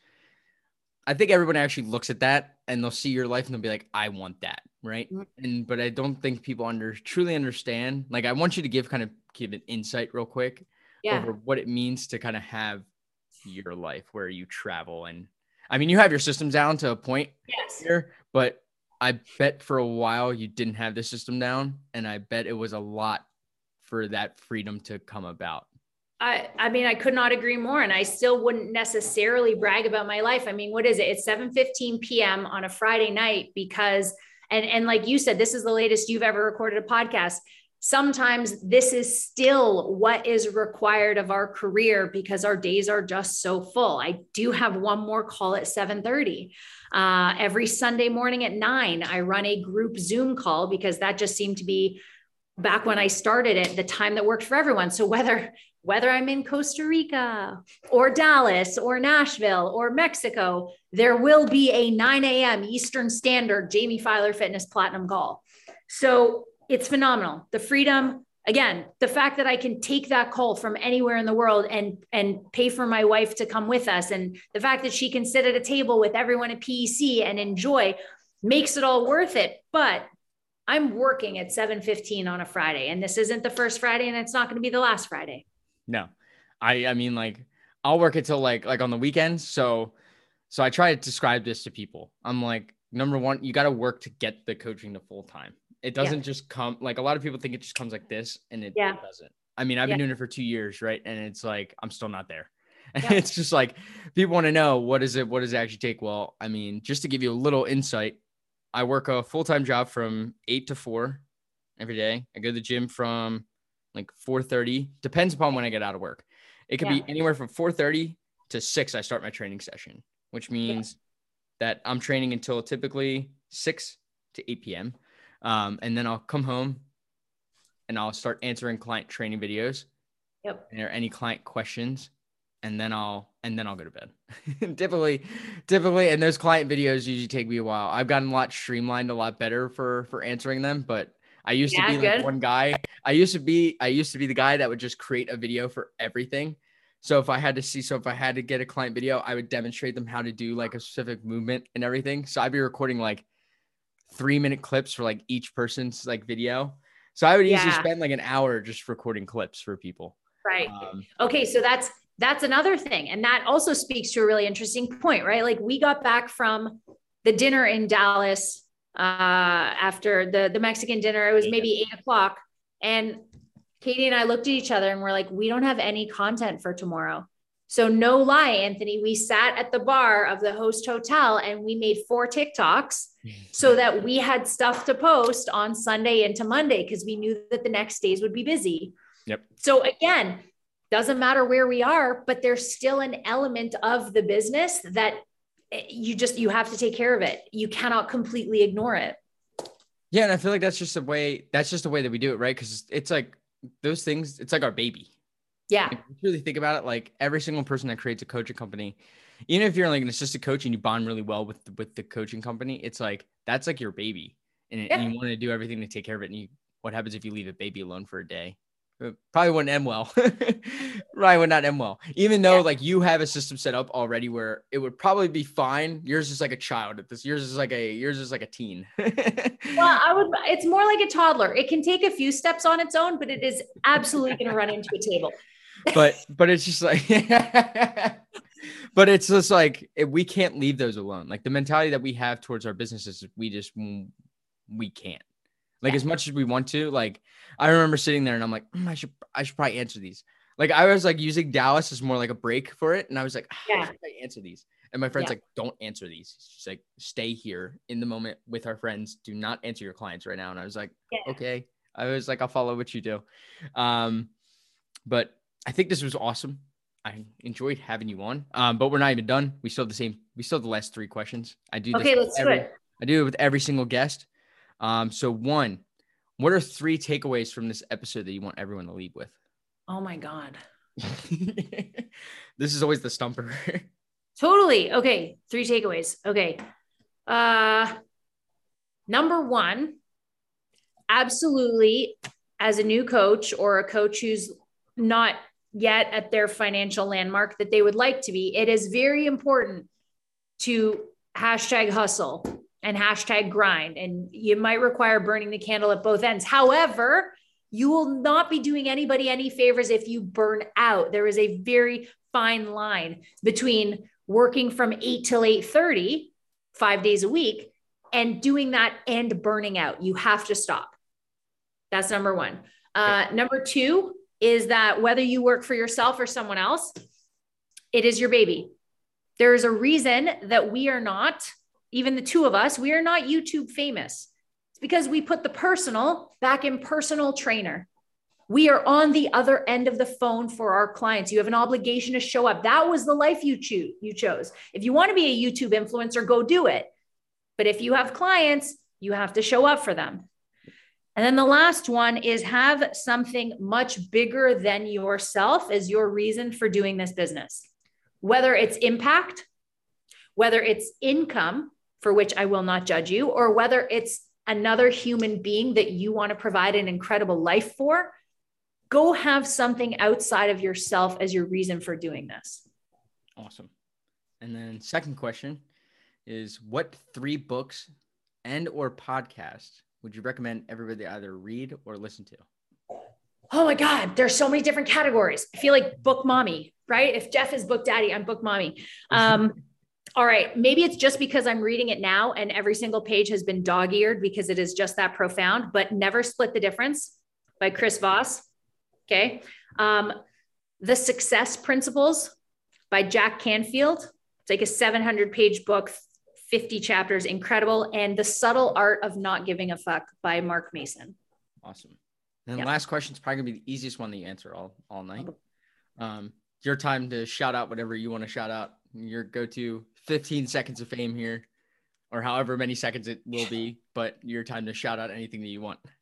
I think everyone actually looks at that and they'll see your life and they'll be like, I want that. Right. Mm-hmm. And, but I don't think people under truly understand. Like, I want you to give kind of give an insight real quick yeah. over what it means to kind of have your life where you travel. And I mean, you have your systems down to a point yes. here, but I bet for a while you didn't have the system down. And I bet it was a lot for that freedom to come about. I, I mean, I could not agree more. And I still wouldn't necessarily brag about my life. I mean, what is it? It's seven fifteen p.m. on a Friday night because, and, and like you said, this is the latest you've ever recorded a podcast. Sometimes this is still what is required of our career because our days are just so full. I do have one more call at seven thirty. Uh, every Sunday morning at nine, I run a group Zoom call because that just seemed to be back when I started it, the time that worked for everyone. So whether Whether I'm in Costa Rica or Dallas or Nashville or Mexico, there will be a nine a.m. Eastern Standard Jamie Filer Fitness Platinum call. So it's phenomenal. The freedom, again, the fact that I can take that call from anywhere in the world and, and pay for my wife to come with us. And the fact that she can sit at a table with everyone at P E C and enjoy makes it all worth it. But I'm working at seven fifteen on a Friday, and this isn't the first Friday and it's not going to be the last Friday. No, I, I mean, like I'll work until like, like on the weekends. So, so I try to describe this to people. I'm like, number one, you got to work to get the coaching to full time. It doesn't yeah. just come like a lot of people think it just comes like this and it, yeah. it doesn't. I mean, I've yeah. been doing it for two years. Right. And it's like, I'm still not there. And yeah. it's just like, people want to know, what is it? What does it actually take? Well, I mean, just to give you a little insight, I work a full-time job from eight to four every day. I go to the gym from like four thirty, depends upon when I get out of work. It could yeah. be anywhere from four thirty to six. I start my training session, which means yeah. that I'm training until typically six to eight p.m. Um, and then I'll come home and I'll start answering client training videos. Yep. And there are any client questions. And then I'll and then I'll go to bed. typically, typically, and those client videos usually take me a while. I've gotten a lot streamlined, a lot better for for answering them, but I used Yeah, to be good. like one guy. I used to be I used to be the guy that would just create a video for everything. So if I had to see, so if I had to get a client video, I would demonstrate them how to do like a specific movement and everything. So I'd be recording like three minute clips for like each person's like video. So I would easily Yeah. spend like an hour just recording clips for people. Right. Um, Okay. So that's, that's another thing. And that also speaks to a really interesting point, right? Like we got back from the dinner in Dallas uh, after the, the Mexican dinner. It was maybe eight o'clock. And Katie and I looked at each other and we're like, we don't have any content for tomorrow. So no lie, Anthony, we sat at the bar of the host hotel and we made four TikToks so that we had stuff to post on Sunday into Monday because we knew that the next days would be busy. Yep. So again, doesn't matter where we are, but there's still an element of the business that you just, you have to take care of it. You cannot completely ignore it. Yeah. And I feel like that's just the way, that's just the way that we do it. Right. Cause it's like those things, it's like our baby. Yeah. If you really think about it, like every single person that creates a coaching company, even if you're like an assistant coach and you bond really well with the, with the coaching company, it's like, that's like your baby and, Yeah. and you want to do everything to take care of it. And you, what happens if you leave a baby alone for a day? It probably wouldn't end well. Probably would not end well. Even though Yeah. like you have a system set up already where it would probably be fine. Yours is like a child at this. Yours is like a, yours is like a teen. Well, I would, it's more like a toddler. It can take a few steps on its own, but it is absolutely going to run into a table. but but it's just like but it's just like we can't leave those alone. Like the mentality that we have towards our businesses, we just we can't. Like Yeah. as much as we want to. Like I remember sitting there and I'm like, mm, I should I should probably answer these. Like I was like using Dallas as more like a break for it, and I was like, ah, Yeah. I should probably answer these. And my friend's Yeah. like, don't answer these. She's like, stay here in the moment with our friends. Do not answer your clients right now. And I was like, Yeah. okay. I was like, I'll follow what you do. Um, but I think this was awesome. I enjoyed having you on, um, but we're not even done. We still have the same. We still have the last three questions. I do. This Okay, let's do every, it. I do it with every single guest. Um, so one, what are three takeaways from this episode that you want everyone to leave with? Oh my God. This is always the stumper. Totally. Okay. Three takeaways. Okay. Uh, number one, absolutely, as a new coach or a coach who's not yet at their financial landmark that they would like to be, it is very important to hashtag hustle and hashtag grind. And you might require burning the candle at both ends. However, you will not be doing anybody any favors if you burn out. There is a very fine line between working from eight till eight thirty, five days a week, and doing that and burning out. You have to stop. That's number one. Uh, number two is that whether you work for yourself or someone else, it is your baby. There is a reason that we are not, even the two of us, we are not YouTube famous. It's because we put the personal back in personal trainer. We are on the other end of the phone for our clients. You have an obligation to show up. That was the life you choose, you chose. If you want to be a YouTube influencer, go do it. But if you have clients, you have to show up for them. And then the last one is have something much bigger than yourself as your reason for doing this business. Whether it's impact, whether it's income, for which I will not judge you, or whether it's another human being that you want to provide an incredible life for, go have something outside of yourself as your reason for doing this. Awesome. And then second question is, what three books and or podcasts would you recommend everybody either read or listen to? Oh my God, there's so many different categories. I feel like book mommy, right? If Jeff is book daddy, I'm book mommy. Um, all right. Maybe it's just because I'm reading it now and every single page has been dog-eared because it is just that profound, but Never Split the Difference by Chris Voss. Okay. Um, The Success Principles by Jack Canfield. It's like a seven hundred page book, fifty chapters, incredible. And The Subtle Art of Not Giving a Fuck by Mark Mason. Awesome. And Yep. the last question is probably gonna be the easiest one that you answer all, all night. Um, your time to shout out whatever you want to shout out. Your go-to fifteen seconds of fame here, or however many seconds it will be, but your time to shout out anything that you want.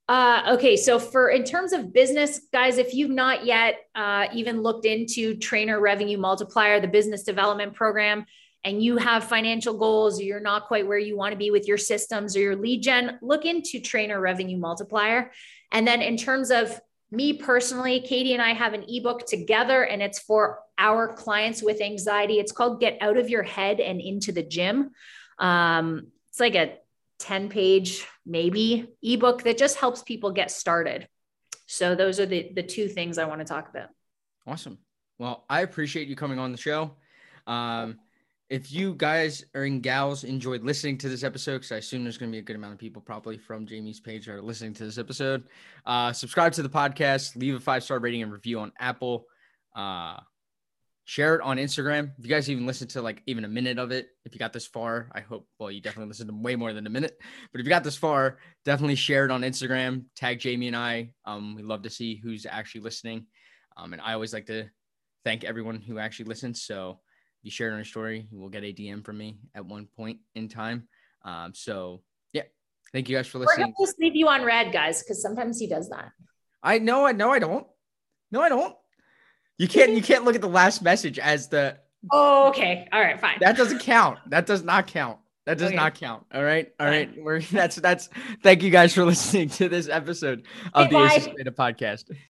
Uh, okay, so for in terms of business, guys, if you've not yet uh, even looked into Trainer Revenue Multiplier, the business development program, and you have financial goals, or you're not quite where you want to be with your systems or your lead gen, look into Trainer Revenue Multiplier. And then in terms of me personally, Katie and I have an ebook together, and it's for our clients with anxiety. It's called Get Out of Your Head and Into the Gym. Um, it's like a ten page, maybe ebook that just helps people get started. So those are the, the two things I want to talk about. Awesome. Well, I appreciate you coming on the show. Um, if you guys or in gals enjoyed listening to this episode, because I assume there's going to be a good amount of people probably from Jamie's page that are listening to this episode, uh, subscribe to the podcast, leave a five-star rating and review on Apple. Uh, Share it on Instagram. If you guys even listened to like even a minute of it, if you got this far, I hope, well, you definitely listened to way more than a minute, but if you got this far, definitely share it on Instagram, tag Jamie and I. Um, we love to see who's actually listening. Um, and I always like to thank everyone who actually listens. So if you share it on your story, you will get a D M from me at one point in time. Um, so yeah, thank you guys for listening. We're going to leave you on red, guys, because sometimes he does that. I know, I know I don't. No, I don't. You can't, you can't look at the last message as the, oh, okay. All right, fine. That doesn't count. That does not count. That does okay. not count. All right. All right. We're that's, that's, thank you guys for listening to this episode of okay, the Ace of Spada podcast.